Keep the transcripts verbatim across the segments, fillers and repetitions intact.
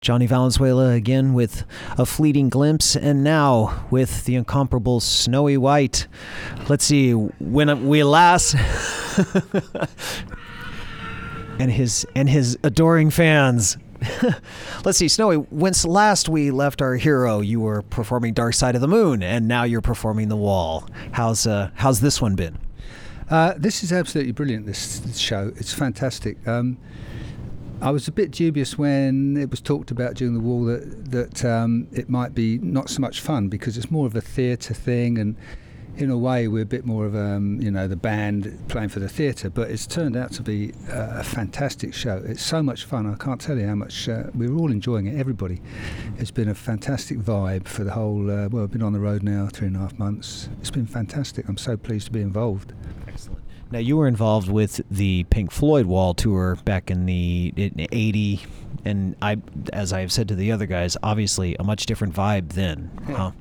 Johnny Valenzuela again with a fleeting glimpse, and now with the incomparable Snowy White. Let's see, when we last... and his and his adoring fans. Let's see, Snowy, when's last we left our hero, you were performing Dark Side of the Moon, and now you're performing The Wall. How's uh, how's this one been? Uh, this is absolutely brilliant, this, this show. It's fantastic. Um, I was a bit dubious when it was talked about during The Wall that, that um, it might be not so much fun because it's more of a theatre thing, and in a way we're a bit more of um, you know, the band playing for the theatre, but it's turned out to be a fantastic show. It's so much fun. I can't tell you how much uh, we're all enjoying it, everybody. It's been a fantastic vibe for the whole, uh, well, I've been on the road now three and a half months. It's been fantastic. I'm so pleased to be involved. Excellent. Now, you were involved with the Pink Floyd Wall tour back in the in eighty, and I, as I have said to the other guys, obviously a much different vibe then, huh?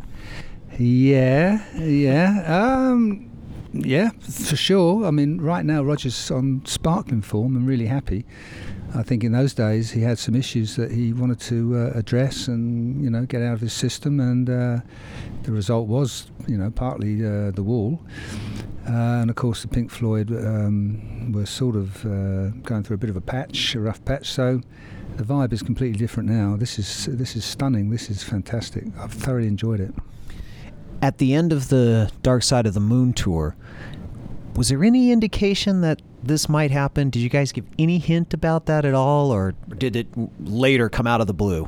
Yeah, yeah, um, yeah, for sure. I mean, right now Roger's on sparkling form and really happy. I think in those days he had some issues that he wanted to uh, address and, you know, get out of his system, and uh, the result was, you know, partly uh, The Wall. Uh, and of course the Pink Floyd um, were sort of uh, going through a bit of a patch, a rough patch, so the vibe is completely different now. This is this is stunning. This is fantastic. I've thoroughly enjoyed it. At the end of the Dark Side of the Moon tour, was there any indication that this might happen? Did you guys give any hint about that at all, or did it later come out of the blue?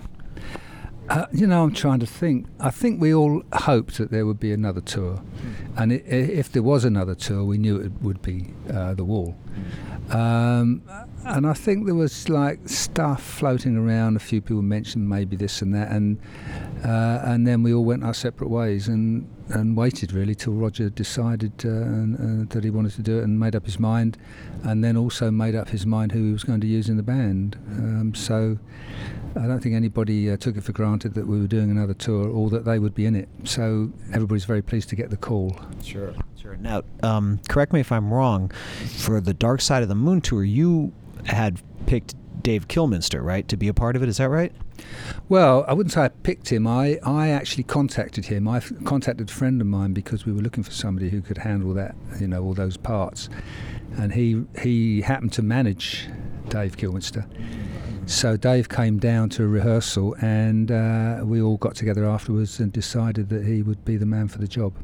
Uh, you know, I'm trying to think. I think we all hoped that there would be another tour. Mm. And it, if there was another tour, we knew it would be uh, The Wall. Mm. Um, and I think there was like stuff floating around. A few people mentioned maybe this and that. And uh, and then we all went our separate ways and, and waited really till Roger decided uh, and, uh, that he wanted to do it and made up his mind. And then also made up his mind who he was going to use in the band. Um, so... I don't think anybody uh, took it for granted that we were doing another tour or that they would be in it. So everybody's very pleased to get the call. Sure, sure. Now, um, correct me if I'm wrong. For the Dark Side of the Moon tour, you had picked Dave Kilminster, right, to be a part of it. Is that right? Well, I wouldn't say I picked him. I, I actually contacted him. I contacted a friend of mine because we were looking for somebody who could handle that, you know, all those parts. And he he happened to manage Dave Kilminster. So Dave came down to a rehearsal, and uh, we all got together afterwards and decided that he would be the man for the job.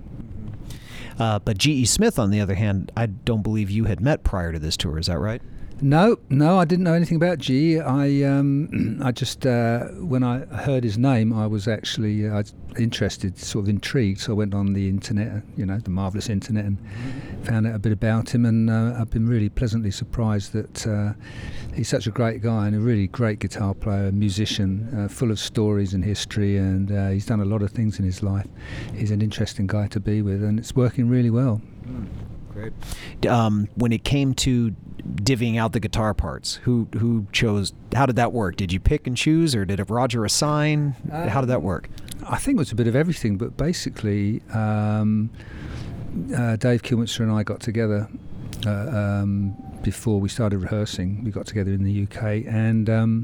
Uh, but G E. Smith, on the other hand, I don't believe you had met prior to this tour. Is that right? No, no, I didn't know anything about G. I, um, I just uh, when I heard his name, I was actually uh, interested, sort of intrigued. So I went on the internet, you know, the marvelous internet, and found out a bit about him. And uh, I've been really pleasantly surprised that uh, he's such a great guy and a really great guitar player, musician, uh, full of stories and history. And uh, he's done a lot of things in his life. He's an interesting guy to be with, and it's working really well. Mm, great. Um, when it came to divvying out the guitar parts, who who chose, how did that work? Did you pick and choose, or did Roger assign? Uh, how did that work? I think it was a bit of everything, but basically um, uh, Dave Kilminster and I got together uh, um, before we started rehearsing. We got together in the U K, and um,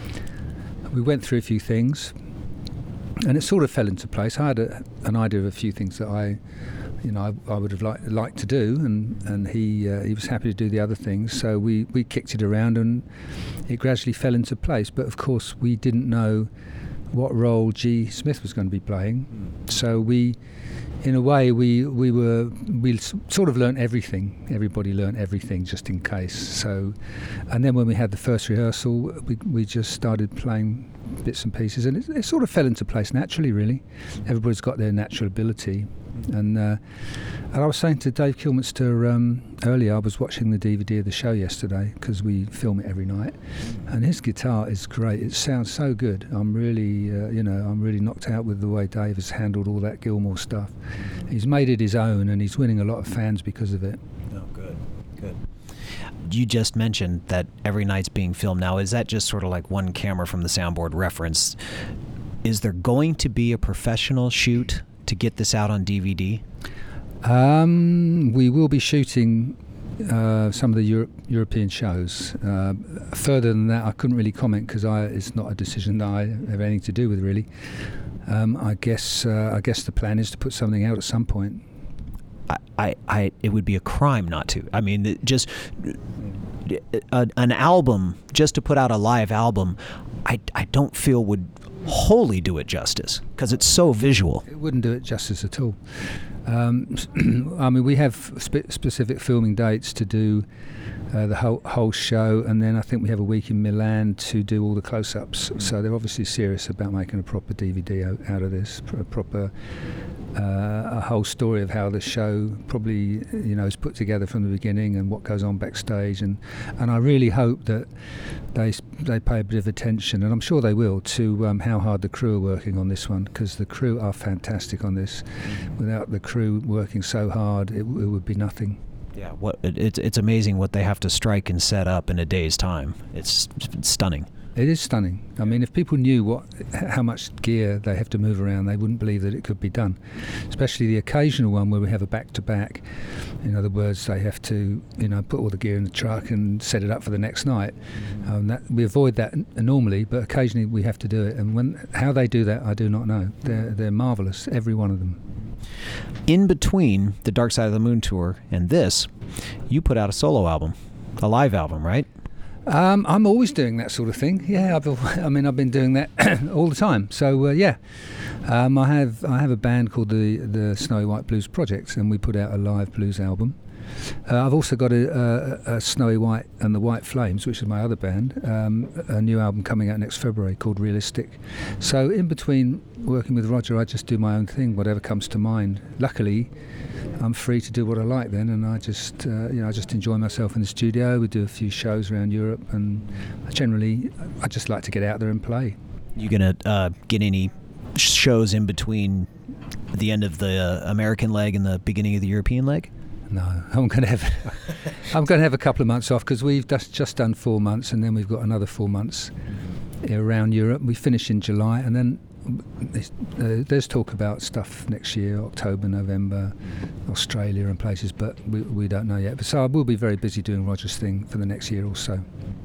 we went through a few things, and it sort of fell into place. I had a, an idea of a few things that I you know, I, I would have liked, liked to do, and and he uh, he was happy to do the other things. So we, we kicked it around, and it gradually fell into place. But of course, we didn't know what role G. Smith was going to be playing. Mm. So we, in a way, we we were we sort of learnt everything. Everybody learnt everything just in case. So, and then when we had the first rehearsal, we we just started playing bits and pieces, and it, it sort of fell into place naturally. Really, everybody's got their natural ability. And, uh, and I was saying to Dave Kilminster um, earlier, I was watching the D V D of the show yesterday because we film it every night, and his guitar is great. It sounds so good. I'm really, uh, you know, I'm really knocked out with the way Dave has handled all that Gilmour stuff. He's made it his own, and he's winning a lot of fans because of it. Oh, good, good. You just mentioned that every night's being filmed now. Is that just sort of like one camera from the soundboard reference? Is there going to be a professional shoot to get this out on D V D? Um, we will be shooting uh, some of the Europe, European shows. Uh, further than that, I couldn't really comment because it's not a decision that I have anything to do with, really. Um, I guess uh, I guess the plan is to put something out at some point. I, I, I it would be a crime not to. I mean, it just a, an album, just to put out a live album, I, I don't feel would wholly do it justice because it's so visual. It wouldn't do it justice at all. Um, I mean, we have spe- specific filming dates to do uh, the whole whole show, and then I think we have a week in Milan to do all the close-ups. So they're obviously serious about making a proper D V D out, out of this, a proper uh, a whole story of how the show probably, you know, is put together from the beginning and what goes on backstage. And, and I really hope that they they pay a bit of attention, and I'm sure they will, to um, how hard the crew are working on this one, because the crew are fantastic on this. Without the crew working so hard, it, it would be nothing. Yeah, what it, it's it's amazing what they have to strike and set up in a day's time. It's, it's stunning. It is stunning. I mean, if people knew what how much gear they have to move around, they wouldn't believe that it could be done. Especially the occasional one where we have a back-to-back. In other words, they have to, you know, put all the gear in the truck and set it up for the next night. Um, that, we avoid that n- normally, but occasionally we have to do it. And when how they do that, I do not know. They're they're marvelous, every one of them. In between the Dark Side of the Moon tour and this, you put out a solo album, a live album, right? Um, I'm always doing that sort of thing. Yeah, I've, I mean, I've been doing that all the time. So uh, yeah, um, I have I have a band called the the Snowy White Blues Project, and we put out a live blues album. Uh, I've also got a, a, a Snowy White and the White Flames, which is my other band, um, a new album coming out next February called Realistic. So in between working with Roger, I just do my own thing, whatever comes to mind. Luckily, I'm free to do what I like then, and I just, uh, you know, I just enjoy myself in the studio. We do a few shows around Europe, and generally, I just like to get out there and play. You gonna uh, get any shows in between the end of the uh, American leg and the beginning of the European leg? No, I'm going to have I'm going to have a couple of months off because we've just just done four months, and then we've got another four months around Europe. We finish in July, and then uh, there's talk about stuff next year, October, November, Australia and places, but we we don't know yet. So I will be very busy doing Roger's thing for the next year or so.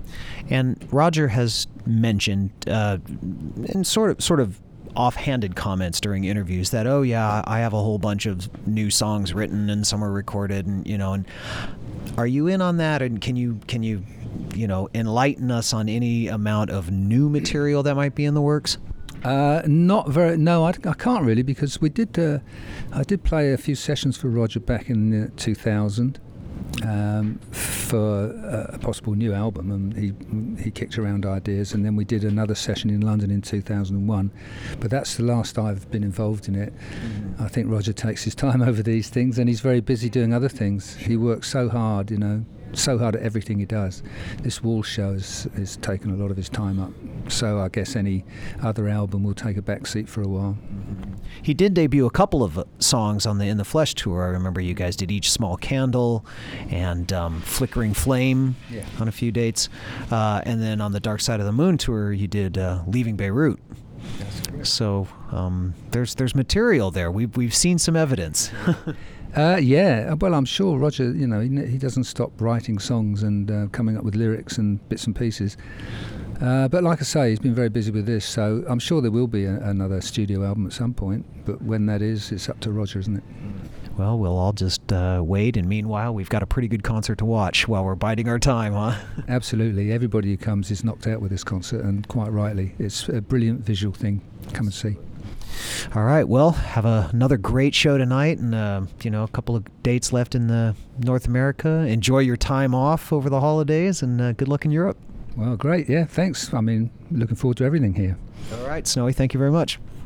And Roger has mentioned, uh, in sort of sort of. offhanded comments during interviews that, oh yeah, I have a whole bunch of new songs written and some are recorded, and you know, and are you in on that? And can you can you you know enlighten us on any amount of new material that might be in the works? Uh, not very. No, I, I can't really, because we did. Uh, I did play a few sessions for Roger back in uh, two thousand. Um, for a, a possible new album, and he he kicked around ideas, and then we did another session in London in two thousand one, but that's the last I've been involved in it. Mm-hmm. I think Roger takes his time over these things, and he's very busy doing other things. He works so hard, you know, so hard at everything he does. This Wall show has, has taken a lot of his time up, so I guess any other album will take a back seat for a while. Mm-hmm. He did debut a couple of songs on the In the Flesh tour. I remember you guys did Each Small Candle and um, Flickering Flame yeah. on a few dates. Uh, and then on the Dark Side of the Moon tour, you did uh, Leaving Beirut. That's correct. So um, there's there's material there. We've, we've seen some evidence. Uh, yeah, well, I'm sure Roger, you know, he, he doesn't stop writing songs and uh, coming up with lyrics and bits and pieces. Uh, but like I say, he's been very busy with this, so I'm sure there will be a, another studio album at some point. But when that is, it's up to Roger, isn't it? Well, we'll all just uh, wait, and meanwhile, we've got a pretty good concert to watch while we're biding our time, huh? Absolutely. Everybody who comes is knocked out with this concert, and quite rightly. It's a brilliant visual thing. Come and see. All right, well, have a, another great show tonight, and uh, you know, a couple of dates left in the North America. Enjoy your time off over the holidays, and uh, good luck in Europe. Well, great, yeah, thanks. I mean, looking forward to everything here. All right, Snowy, thank you very much.